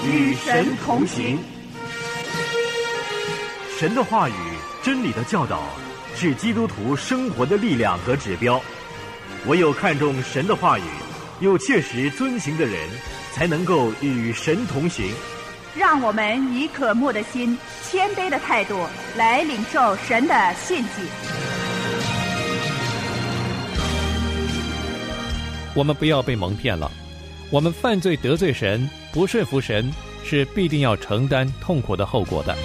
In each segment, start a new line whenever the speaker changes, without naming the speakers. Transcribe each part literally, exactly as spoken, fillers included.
与神同行。
神的话语、真理的教导，是基督徒生活的力量和指标。唯有看重神的话语，又切实遵行的人，才能够与神同行。
让我们以渴慕的心、谦卑的态度来领受神的信息。
我们不要被蒙骗了，我们犯罪得罪神，不顺服神，是必定要承担痛苦的后果的。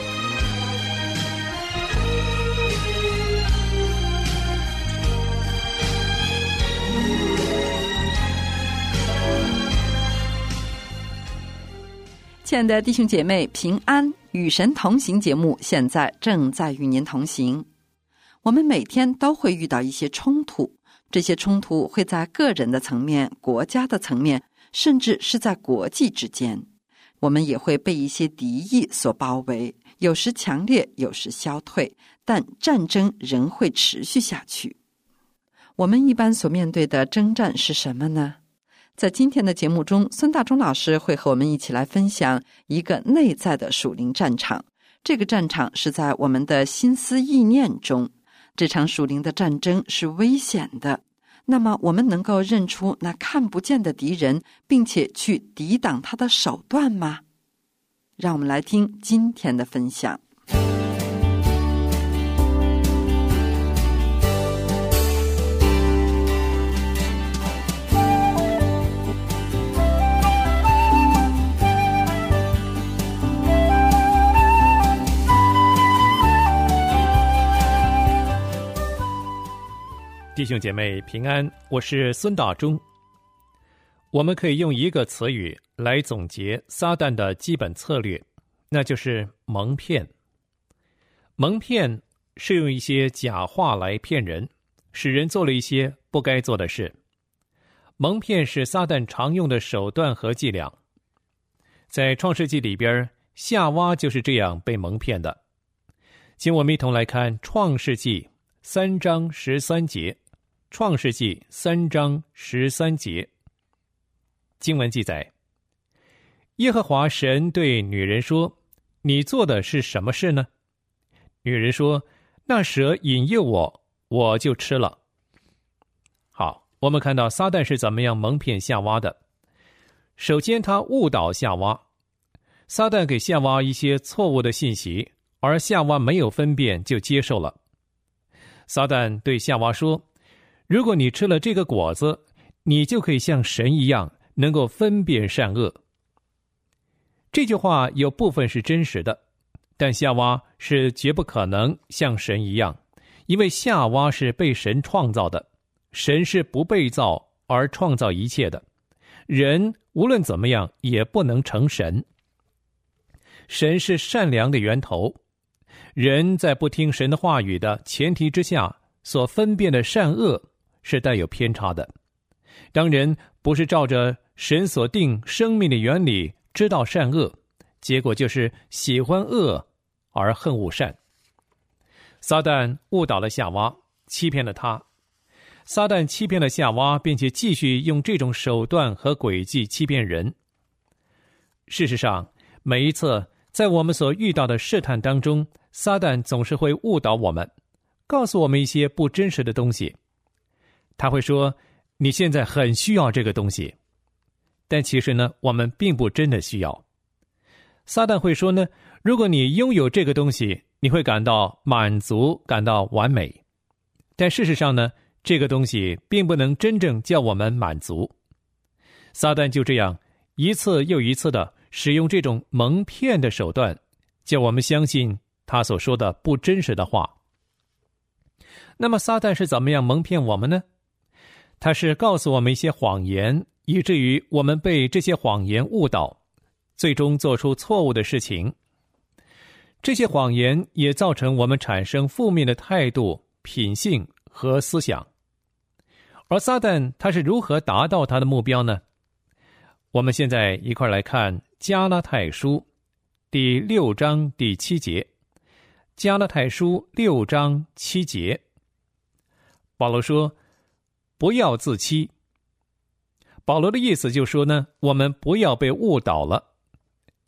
亲爱的弟兄姐妹，平安，与神同行节目现在正在与您同行。我们每天都会遇到一些冲突，这些冲突会在个人的层面、国家的层面，甚至是在国际之间。我们也会被一些敌意所包围，有时强烈，有时消退，但战争仍会持续下去。我们一般所面对的征战是什么呢？在今天的节目中，孙大中老师会和我们一起来分享一个内在的属灵战场。这个战场是在我们的心思意念中，这场属灵的战争是危险的。那么我们能够认出那看不见的敌人，并且去抵挡他的手段吗？让我们来听今天的分享。
弟兄姐妹平安，我是孙大中。我们可以用一个词语来总结撒旦的基本策略，那就是蒙骗。蒙骗是用一些假话来骗人，使人做了一些不该做的事。蒙骗是撒旦常用的手段和伎俩。在创世纪里边，夏娃就是这样被蒙骗的。请我们一同来看创世纪三章十三节。创世纪三章十三节，经文记载：耶和华神对女人说：“你做的是什么事呢？”女人说：“那蛇引诱我，我就吃了。”好，我们看到撒旦是怎么样蒙骗夏娃的。首先，他误导夏娃，撒旦给夏娃一些错误的信息，而夏娃没有分辨就接受了。撒旦对夏娃说：“如果你吃了这个果子，你就可以像神一样，能够分辨善恶。”这句话有部分是真实的，但夏娃是绝不可能像神一样，因为夏娃是被神创造的，神是不被造而创造一切的，人无论怎么样也不能成神。神是善良的源头，人在不听神的话语的前提之下所分辨的善恶是带有偏差的。当人不是照着神所定生命的原理知道善恶，结果就是喜欢恶而恨恶善。撒旦误导了夏娃，欺骗了他。撒旦欺骗了夏娃，并且继续用这种手段和诡计欺骗人。事实上，每一次在我们所遇到的试探当中，撒旦总是会误导我们，告诉我们一些不真实的东西。他会说：“你现在很需要这个东西。”但其实呢，我们并不真的需要。撒旦会说呢，如果你拥有这个东西，你会感到满足，感到完美。但事实上呢，这个东西并不能真正叫我们满足。撒旦就这样一次又一次的使用这种蒙骗的手段，叫我们相信他所说的不真实的话。那么撒旦是怎么样蒙骗我们呢？他是告诉我们一些谎言，以至于我们被这些谎言误导，最终做出错误的事情。这些谎言也造成我们产生负面的态度、品性和思想。而撒旦他是如何达到他的目标呢？我们现在一块来看加拉太书第六章第七节。加拉太书六章七节，保罗说：“不要自欺。”保罗的意思就是说呢，我们不要被误导了。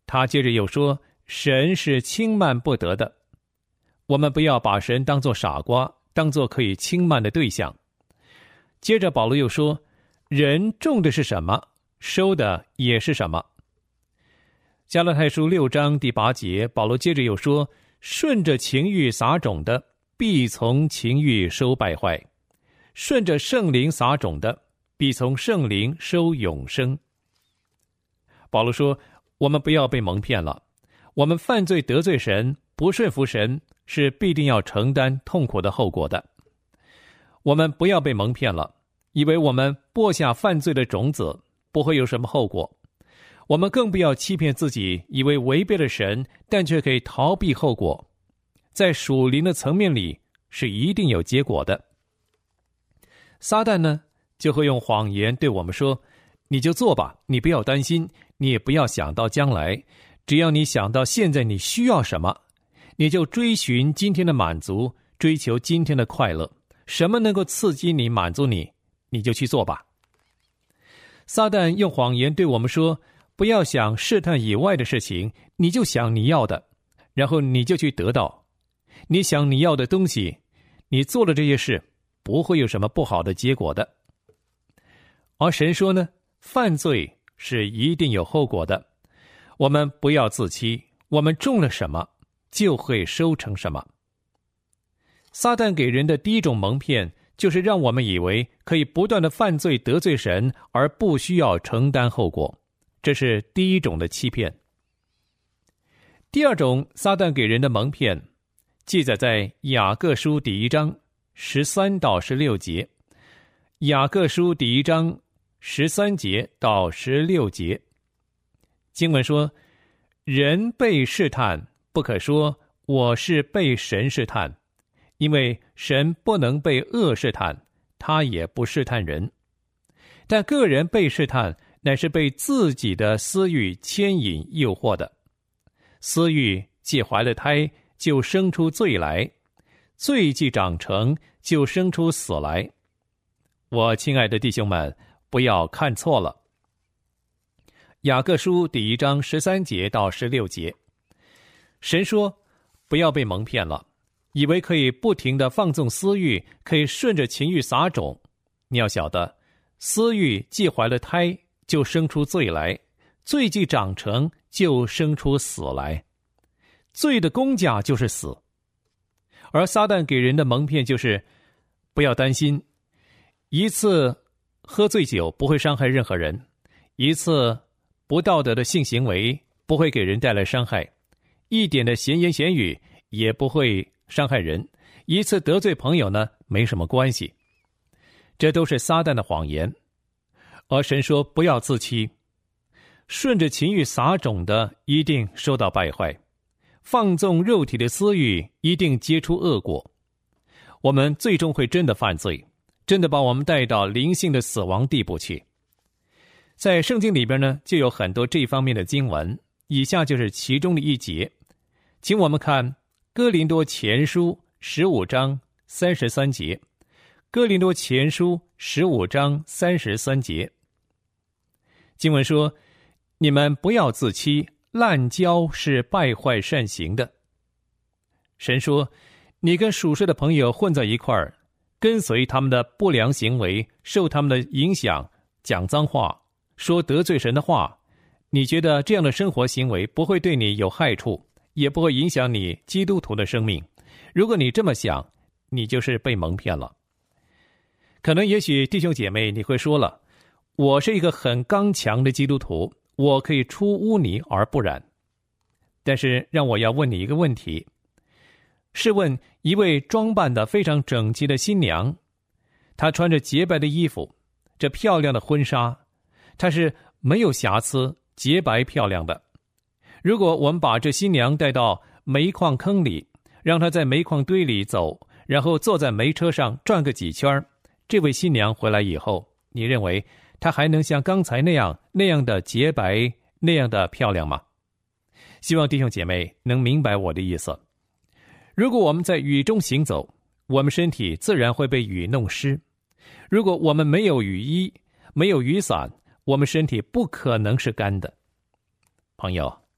他接着又说，神是轻慢不得的，我们不要把神当作傻瓜，当作可以轻慢的对象。接着保罗又说，人种的是什么，收的也是什么。加拉太书六章第八节，保罗接着又说，顺着情欲撒种的，必从情欲收败坏；顺着圣灵撒种的，必从圣灵收永生。保罗说，我们不要被蒙骗了，我们犯罪得罪神，不顺服神，是必定要承担痛苦的后果的。我们不要被蒙骗了，以为我们播下犯罪的种子，不会有什么后果。我们更不要欺骗自己，以为违背了神，但却可以逃避后果。在属灵的层面里，是一定有结果的。撒旦呢，就会用谎言对我们说，你就做吧，你不要担心，你也不要想到将来，只要你想到现在你需要什么，你就追寻今天的满足，追求今天的快乐，什么能够刺激你满足你，你就去做吧。撒旦用谎言对我们说，不要想试探以外的事情，你就想你要的，然后你就去得到。你想你要的东西，你做了这些事，不会有什么不好的结果的。而神说呢，犯罪是一定有后果的，我们不要自欺，我们种了什么，就会收成什么。撒旦给人的第一种蒙骗，就是让我们以为可以不断的犯罪得罪神，而不需要承担后果，这是第一种的欺骗。第二种撒旦给人的蒙骗，记载在雅各书第一章十三到十六节。雅各书第一章十三节到十六节，经文说，人被试探，不可说我是被神试探，因为神不能被恶试探，他也不试探人。但个人被试探，乃是被自己的私欲牵引诱惑的。私欲既怀了胎，就生出罪来；罪既长成，就生出死来。我亲爱的弟兄们，不要看错了。雅各书第一章十三节到十六节，神说，不要被蒙骗了，以为可以不停地放纵私欲，可以顺着情欲撒种。你要晓得，私欲既怀了胎，就生出罪来；罪既长成，就生出死来。罪的工价就是死。而撒旦给人的蒙骗就是，不要担心，一次喝醉酒不会伤害任何人，一次不道德的性行为不会给人带来伤害，一点的闲言闲语也不会伤害人，一次得罪朋友呢，没什么关系。这都是撒旦的谎言。而神说，不要自欺，顺着情欲撒种的一定收到败坏，放纵肉体的私欲一定结出恶果。我们最终会真的犯罪，真的把我们带到灵性的死亡地步去。在圣经里边呢，就有很多这方面的经文，以下就是其中的一节，请我们看哥林多前书十五章三十三节。哥林多前书十五章三十三节，经文说，你们不要自欺，滥交是败坏善行的。神说，你跟属世的朋友混在一块儿，跟随他们的不良行为，受他们的影响，讲脏话，说得罪神的话，你觉得这样的生活行为不会对你有害处，也不会影响你基督徒的生命。如果你这么想，你就是被蒙骗了。可能也许弟兄姐妹你会说了，我是一个很刚强的基督徒，我可以出污泥而不染。但是让我要问你一个问题，试问一位装扮得非常整齐的新娘，她穿着洁白的衣服，这漂亮的婚纱，她是没有瑕疵，洁白漂亮的。如果我们把这新娘带到煤矿坑里，让她在煤矿堆里走，然后坐在煤车上转个几圈，这位新娘回来以后，你认为她还能像刚才那样那样的洁白，那样的漂亮吗？希望弟兄姐妹能明白我的意思。如果我们在雨中行走，我们身体自然会被雨弄湿；如果我们没有雨衣，没有雨伞，我们身体不可能是干的。朋友，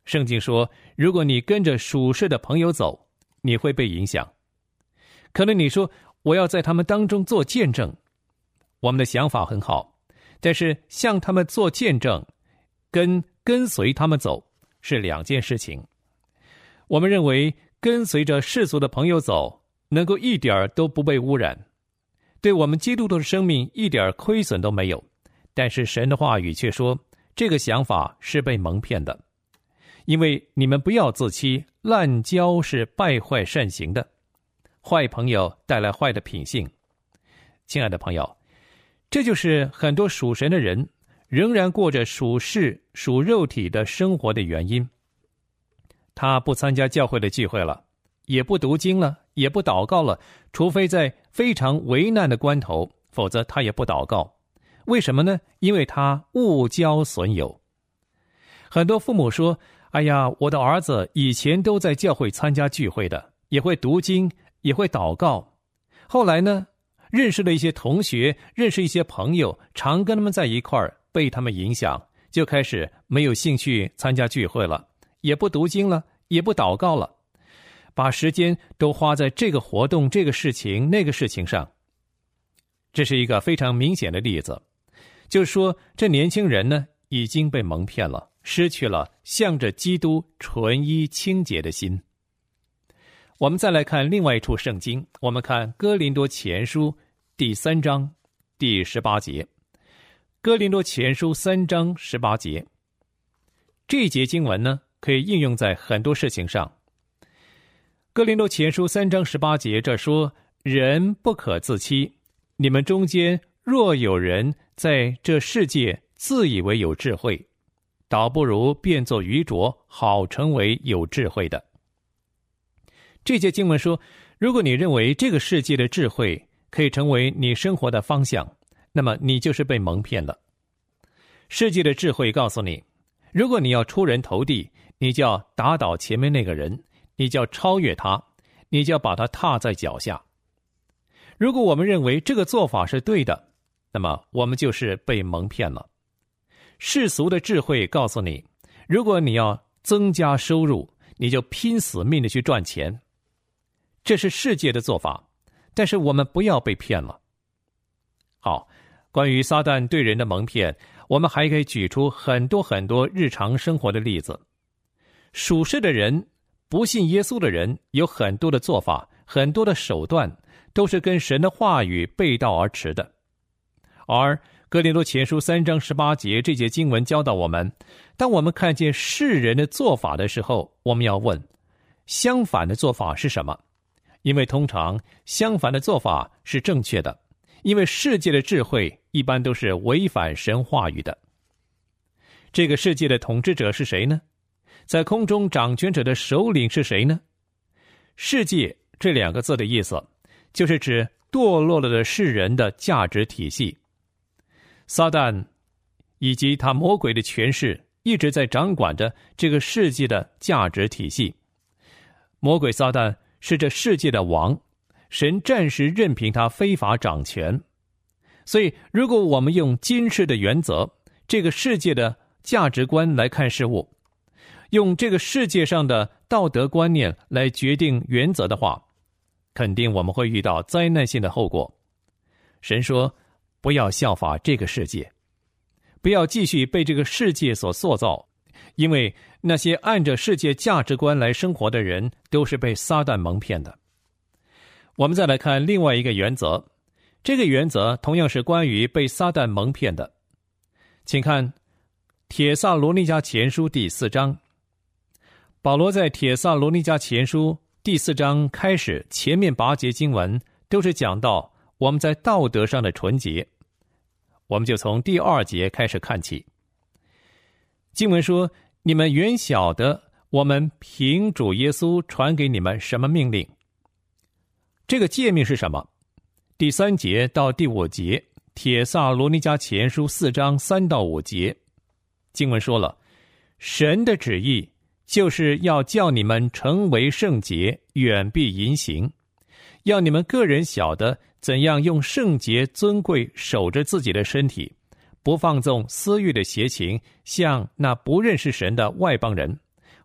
圣经说，如果你跟着属世的朋友走，你会被影响。可能你说，我要在他们当中做见证。我们的想法很好，但是向他们做见证跟跟随他们走是两件事情。我们认为跟随着世俗的朋友走，能够一点都不被污染，对我们基督徒的生命一点亏损都没有。但是神的话语却说，这个想法是被蒙骗的。因为你们不要自欺，滥交是败坏善行的，坏朋友带来坏的品性。亲爱的朋友，这就是很多属神的人仍然过着属世属肉体的生活的原因。他不参加教会的聚会了，也不读经了，也不祷告了，除非在非常危难的关头，否则他也不祷告。为什么呢？因为他误交损友。很多父母说，哎呀，我的儿子以前都在教会参加聚会的，也会读经，也会祷告。后来呢，认识了一些同学，认识一些朋友，常跟他们在一块儿，被他们影响，就开始没有兴趣参加聚会了，也不读经了，也不祷告了，把时间都花在这个活动、这个事情、那个事情上。这是一个非常明显的例子，就是说这年轻人呢已经被蒙骗了，失去了向着基督纯一清洁的心。我们再来看另外一处圣经，我们看哥林多前书第三章第十八节。哥林多前书三章十八节，这一节经文呢可以应用在很多事情上。哥林多前书三章十八节这说，人不可自欺，你们中间若有人在这世界自以为有智慧，倒不如变作愚拙，好成为有智慧的。这节经文说，如果你认为这个世界的智慧可以成为你生活的方向，那么你就是被蒙骗了。世界的智慧告诉你，如果你要出人头地，你就要打倒前面那个人，你就要超越他，你就要把他踏在脚下。如果我们认为这个做法是对的，那么我们就是被蒙骗了。世俗的智慧告诉你，如果你要增加收入，你就拼死命的去赚钱，这是世界的做法，但是我们不要被骗了。好，关于撒旦对人的蒙骗，我们还可以举出很多很多日常生活的例子。属世的人，不信耶稣的人，有很多的做法，很多的手段，都是跟神的话语背道而驰的。而哥林多前书三章十八节这节经文教导我们，当我们看见世人的做法的时候，我们要问，相反的做法是什么？因为通常相反的做法是正确的，因为世界的智慧一般都是违反神话语的。这个世界的统治者是谁呢？在空中掌权者的首领是谁呢？世界这两个字的意思，就是指堕落了的世人的价值体系。撒旦以及他魔鬼的权势一直在掌管着这个世界的价值体系。魔鬼撒旦是这世界的王，神暂时任凭他非法掌权。所以如果我们用今世的原则，这个世界的价值观来看事物，用这个世界上的道德观念来决定原则的话，肯定我们会遇到灾难性的后果。神说，不要效法这个世界，不要继续被这个世界所塑造，因为那些按着世界价值观来生活的人，都是被撒旦蒙骗的。我们再来看另外一个原则，这个原则同样是关于被撒旦蒙骗的。请看帖撒罗尼迦前书第四章。保罗在帖撒罗尼迦前书第四章开始，前面八节经文都是讲到我们在道德上的纯洁。我们就从第二节开始看起。经文说，你们原晓得我们凭主耶稣传给你们什么命令。这个诫命是什么？第三节到第五节，帖撒罗尼迦前书四章三到五节，经文说了，神的旨意就是要叫你们成为圣洁，远避淫行，要你们个人晓得怎样用圣洁尊贵守着自己的身体，不放纵私欲的邪情，像那不认识神的外邦人，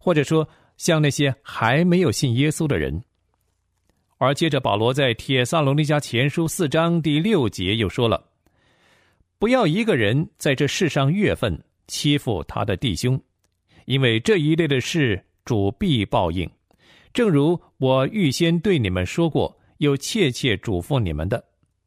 或者说像那些还没有信耶稣的人。而接着保罗在帖撒罗尼迦前书四章第六节又说了，不要一个人在这世上越分，欺负他的弟兄，因为这一类的事主必报应，正如我预先对你们说过，又切切嘱咐你们的。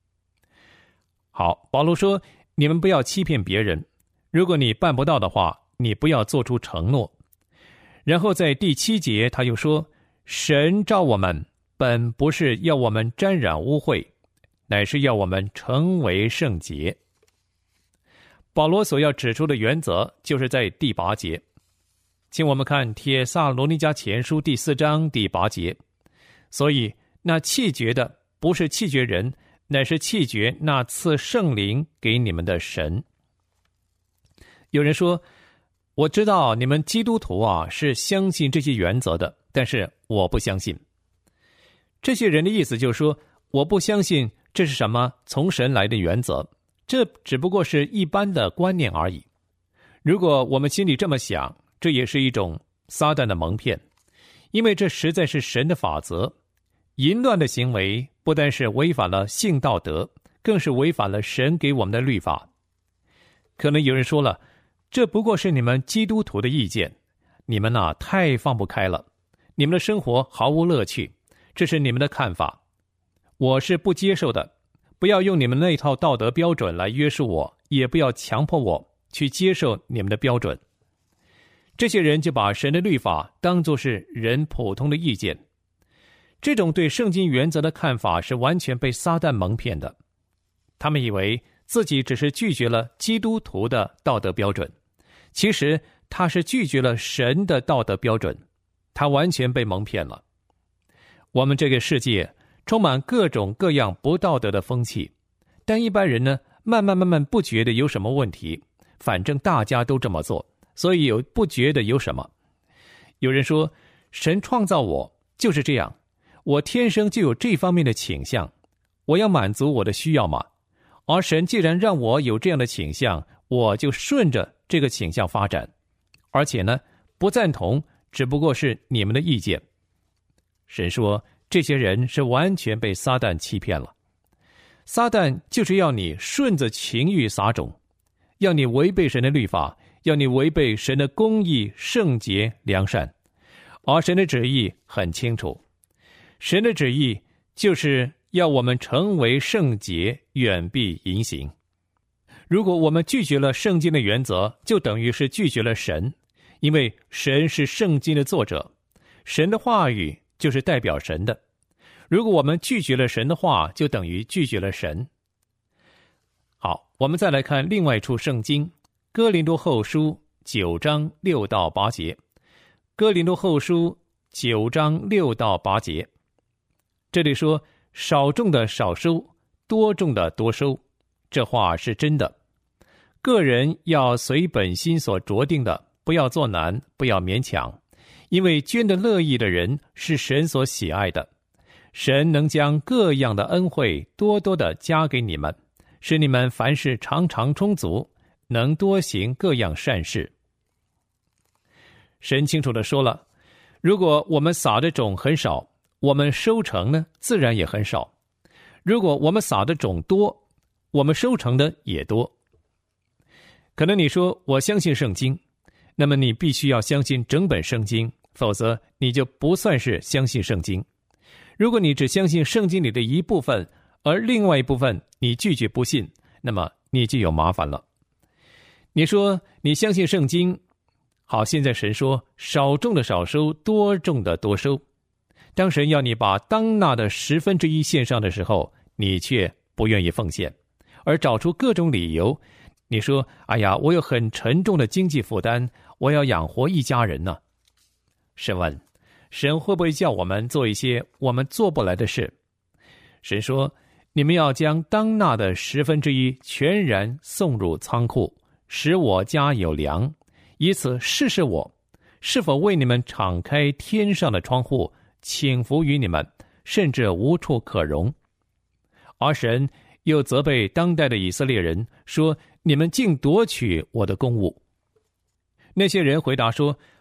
好，保罗说，你们不要欺骗别人，如果你办不到的话，你不要做出承诺。然后在第七节他又说，神召我们本不是要我们沾染污秽，乃是要我们成为圣洁。保罗所要指出的原则就是在第八节，请我们看帖撒罗尼迦前书第四章第八节。所以那弃绝的不是弃绝人，乃是弃绝那赐圣灵给你们的神。有人说，我知道你们基督徒啊是相信这些原则的，但是我不相信。这些人的意思就是说，我不相信这是什么从神来的原则，这只不过是一般的观念而已。如果我们心里这么想，这也是一种撒旦的蒙骗，因为这实在是神的法则。淫乱的行为不单是违反了性道德，更是违反了神给我们的律法。可能有人说了，这不过是你们基督徒的意见，你们啊太放不开了，你们的生活毫无乐趣，这是你们的看法，我是不接受的。不要用你们那套道德标准来约束我，也不要强迫我去接受你们的标准。这些人就把神的律法当作是人普通的意见，这种对圣经原则的看法是完全被撒旦蒙骗的。他们以为自己只是拒绝了基督徒的道德标准，其实他是拒绝了神的道德标准，他完全被蒙骗了。我们这个世界充满各种各样不道德的风气，但一般人呢，慢慢慢慢不觉得有什么问题，反正大家都这么做，所以有不觉得有什么。有人说，神创造我就是这样，我天生就有这方面的倾向，我要满足我的需要嘛。而神既然让我有这样的倾向，我就顺着这个倾向发展。而且呢，不赞同只不过是你们的意见。神说，这些人是完全被撒旦欺骗了。撒旦就是要你顺着情欲撒种，要你违背神的律法，要你违背神的公义、圣洁、良善。而神的旨意很清楚，神的旨意就是要我们成为圣洁，远避淫行。如果我们拒绝了圣经的原则，就等于是拒绝了神，因为神是圣经的作者，神的话语就是代表神的。如果我们拒绝了神的话，就等于拒绝了神。好，我们再来看另外一处圣经，哥林多后书九章六到八节。哥林多后书九章六到八节，这里说，少种的少收，多种的多收，这话是真的。个人要随本心所酌定的，不要做难，不要勉强，因为捐得乐意的人是神所喜爱的。神能将各样的恩惠多多的加给你们，使你们凡事常常充足，能多行各样善事。神清楚地说了，如果我们撒的种很少，我们收成呢，自然也很少。如果我们撒的种多，我们收成的也多。可能你说，我相信圣经，那么你必须要相信整本圣经，否则你就不算是相信圣经。如果你只相信圣经里的一部分，而另外一部分你拒绝不信，那么你就有麻烦了。你说你相信圣经，好，现在神说少种的少收，多种的多收。当神要你把当纳的十分之一献上的时候，你却不愿意奉献，而找出各种理由。你说，哎呀，我有很沉重的经济负担，我要养活一家人呢。神问，神会不会叫我们做一些我们做不来的事？神说，你们要将当纳的十分之一全然送入仓库，使我家有粮，以此试试我是否为你们敞开天上的窗户，倾福于你们，甚至无处可容。而神又责备当代的以色列人，说，你们竟夺取我的公物。那些人回答说，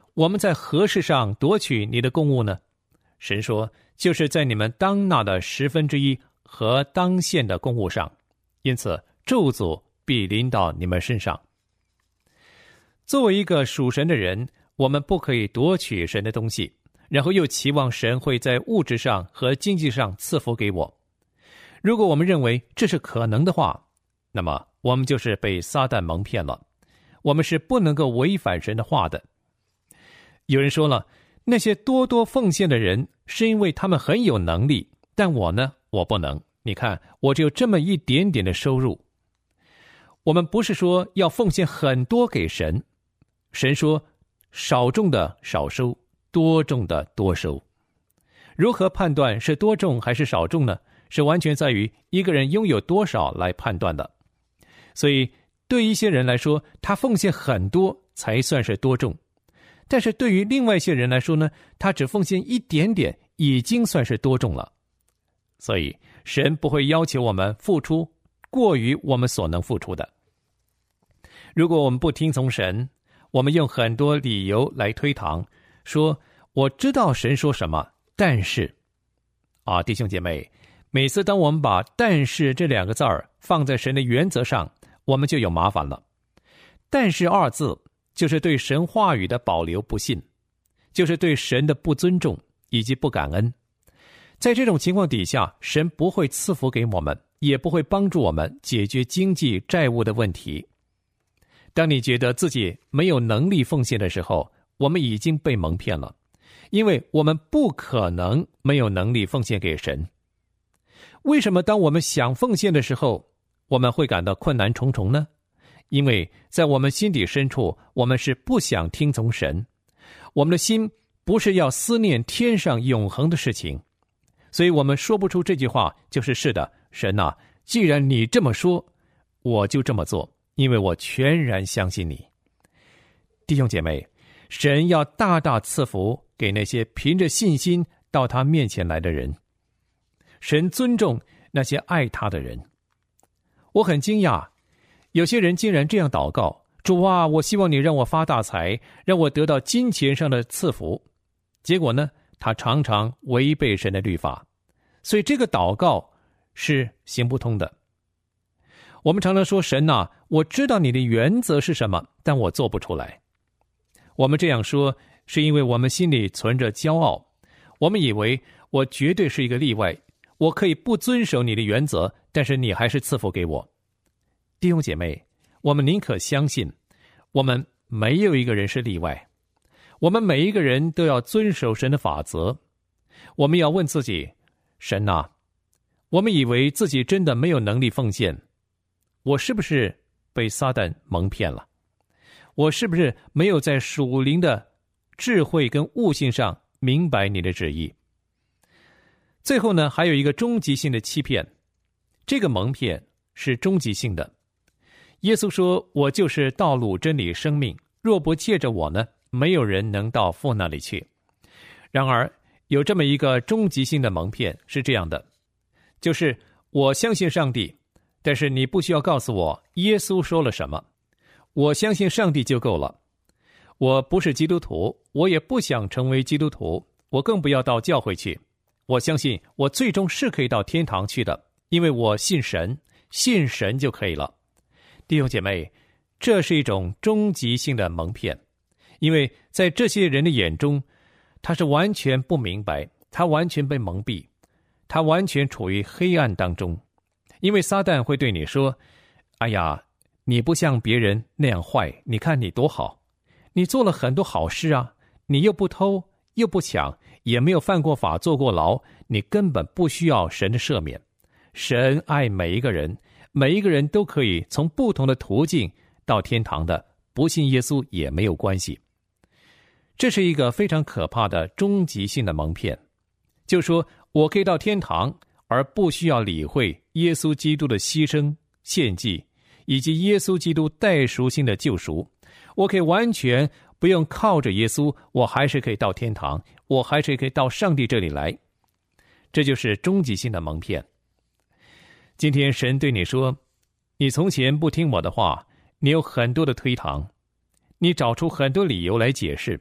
我们在何事上夺取你的供物呢？神说，就是在你们当纳的十分之一和当献的供物上，因此咒诅必临到你们身上。作为一个属神的人，我们不可以夺取神的东西，然后又期望神会在物质上和经济上赐福给我。如果我们认为这是可能的话，那么我们就是被撒旦蒙骗了，我们是不能够违反神的话的。有人说了，那些多多奉献的人是因为他们很有能力，但我呢，我不能。你看，我只有这么一点点的收入。我们不是说要奉献很多给神，神说少种的少收，多种的多收。如何判断是多种还是少种呢？是完全在于一个人拥有多少来判断的。所以对一些人来说，他奉献很多才算是多种，但是对于另外一些人来说呢，他只奉献一点点已经算是多种了。所以神不会要求我们付出过于我们所能付出的。如果我们不听从神，我们用很多理由来推搪，说我知道神说什么，但是啊，弟兄姐妹，每次当我们把但是这两个字儿放在神的原则上，我们就有麻烦了。但是二字就是对神话语的保留不信，就是对神的不尊重以及不感恩。在这种情况底下，神不会赐福给我们，也不会帮助我们解决经济债务的问题。当你觉得自己没有能力奉献的时候，我们已经被蒙骗了，因为我们不可能没有能力奉献给神。为什么当我们想奉献的时候，我们会感到困难重重呢？因为在我们心底深处，我们是不想听从神，我们的心不是要思念天上永恒的事情，所以我们说不出这句话，就是是的，神啊，既然你这么说，我就这么做，因为我全然相信你。弟兄姐妹，神要大大赐福给那些凭着信心到他面前来的人，神尊重那些爱他的人。我很惊讶，有些人竟然这样祷告，主啊，我希望你让我发大财，让我得到金钱上的赐福。结果呢，他常常违背神的律法，所以这个祷告是行不通的。我们常常说，神啊，我知道你的原则是什么，但我做不出来。我们这样说，是因为我们心里存着骄傲，我们以为我绝对是一个例外，我可以不遵守你的原则，但是你还是赐福给我。弟兄姐妹，我们宁可相信，我们没有一个人是例外，我们每一个人都要遵守神的法则。我们要问自己，神啊，我们以为自己真的没有能力奉献，我是不是被撒旦蒙骗了？我是不是没有在属灵的智慧跟悟性上明白你的旨意？最后呢，还有一个终极性的欺骗，这个蒙骗是终极性的。耶稣说，我就是道路真理生命，若不借着我呢，没有人能到父那里去。然而有这么一个终极性的蒙骗是这样的，就是我相信上帝，但是你不需要告诉我耶稣说了什么，我相信上帝就够了。我不是基督徒，我也不想成为基督徒，我更不要到教会去。我相信我最终是可以到天堂去的，因为我信神，信神就可以了。弟兄姐妹，这是一种终极性的蒙骗，因为在这些人的眼中，他是完全不明白，他完全被蒙蔽，他完全处于黑暗当中。因为撒旦会对你说，哎呀，你不像别人那样坏，你看你多好，你做了很多好事啊，你又不偷又不抢，也没有犯过法坐过牢，你根本不需要神的赦免。神爱每一个人，每一个人都可以从不同的途径到天堂的，不信耶稣也没有关系。这是一个非常可怕的终极性的蒙骗，就说我可以到天堂，而不需要理会耶稣基督的牺牲献祭以及耶稣基督代赎性的救赎，我可以完全不用靠着耶稣，我还是可以到天堂，我还是可以到上帝这里来。这就是终极性的蒙骗。今天神对你说，你从前不听我的话，你有很多的推搪，你找出很多理由来解释，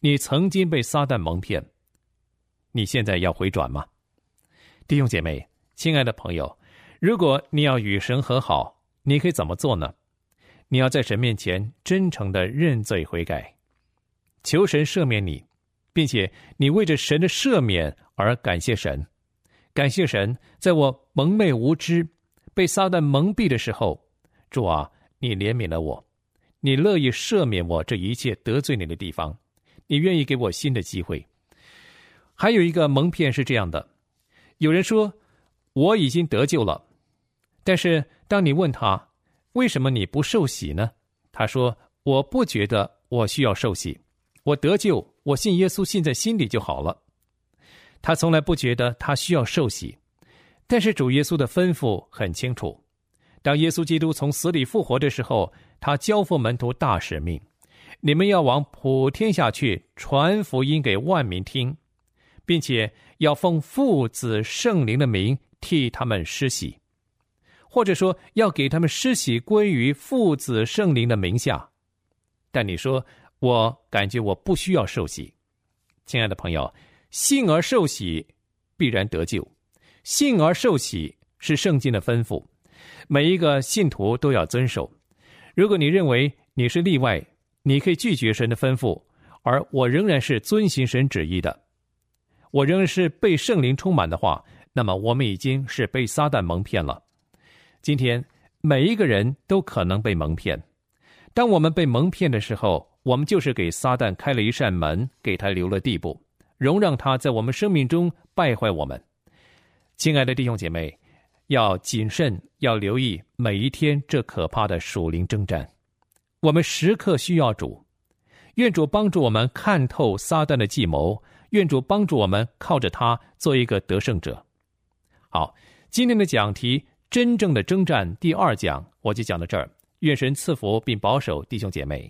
你曾经被撒旦蒙骗，你现在要回转吗？弟兄姐妹，亲爱的朋友，如果你要与神和好，你可以怎么做呢？你要在神面前真诚地认罪悔改，求神赦免你，并且你为着神的赦免而感谢神。感谢神，在我蒙昧无知被撒旦蒙蔽的时候，主啊，你怜悯了我，你乐意赦免我这一切得罪你的地方，你愿意给我新的机会。还有一个蒙骗是这样的，有人说我已经得救了，但是当你问他为什么你不受洗呢？他说我不觉得我需要受洗，我得救，我信耶稣信在心里就好了。他从来不觉得他需要受洗，但是主耶稣的吩咐很清楚，当耶稣基督从死里复活的时候，他交付门徒大使命，你们要往普天下去，传福音给万民听，并且要奉父子圣灵的名替他们施洗，或者说要给他们施洗归于父子圣灵的名下。但你说我感觉我不需要受洗，亲爱的朋友，信而受洗必然得救，信而受洗是圣经的吩咐，每一个信徒都要遵守。如果你认为你是例外，你可以拒绝神的吩咐，而我仍然是遵行神旨意的，我仍然是被圣灵充满的话，那么我们已经是被撒旦蒙骗了。今天每一个人都可能被蒙骗，当我们被蒙骗的时候，我们就是给撒旦开了一扇门，给他留了地步，容让他在我们生命中败坏我们。亲爱的弟兄姐妹，要谨慎，要留意每一天这可怕的属灵征战，我们时刻需要主。愿主帮助我们看透撒旦的计谋，愿主帮助我们靠着他做一个得胜者。好，今天的讲题真正的征战第二讲我就讲到这儿，愿神赐福并保守弟兄姐妹。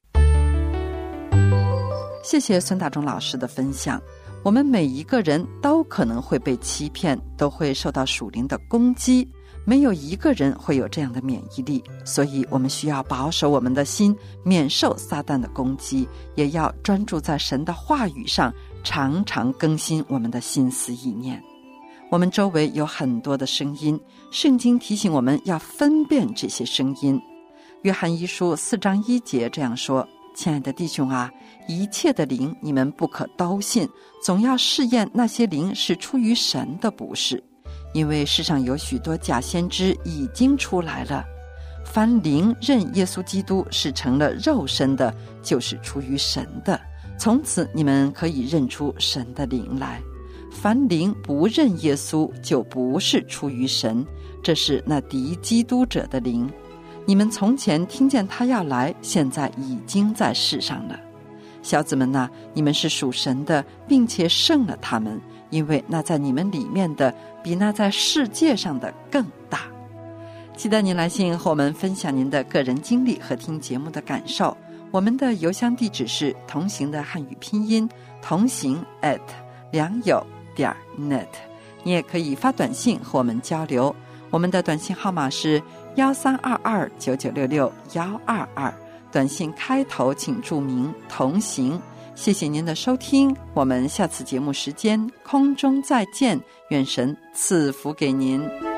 谢谢孙大中老师的分享。我们每一个人都可能会被欺骗，都会受到属灵的攻击，没有一个人会有这样的免疫力，所以我们需要保守我们的心，免受撒旦的攻击，也要专注在神的话语上，常常更新我们的心思意念。我们周围有很多的声音，圣经提醒我们要分辨这些声音。约翰一书四章一节这样说，亲爱的弟兄啊，一切的灵你们不可都信，总要试验那些灵是出于神的不是，因为世上有许多假先知已经出来了。凡灵认耶稣基督是成了肉身的，就是出于神的，从此你们可以认出神的灵来。凡灵不认耶稣，就不是出于神，这是那敌基督者的灵。你们从前听见他要来，现在已经在世上了。小子们哪，你们是属神的，并且胜了他们，因为那在你们里面的比那在世界上的更大。期待您来信和我们分享您的个人经历和听节目的感受。我们的邮箱地址是同行的汉语拼音同行 at 良友点 net， 你也可以发短信和我们交流。我们的短信号码是幺三二二九九六六幺二二，短信开头请注明同行。谢谢您的收听，我们下次节目时间空中再见，愿神赐福给您。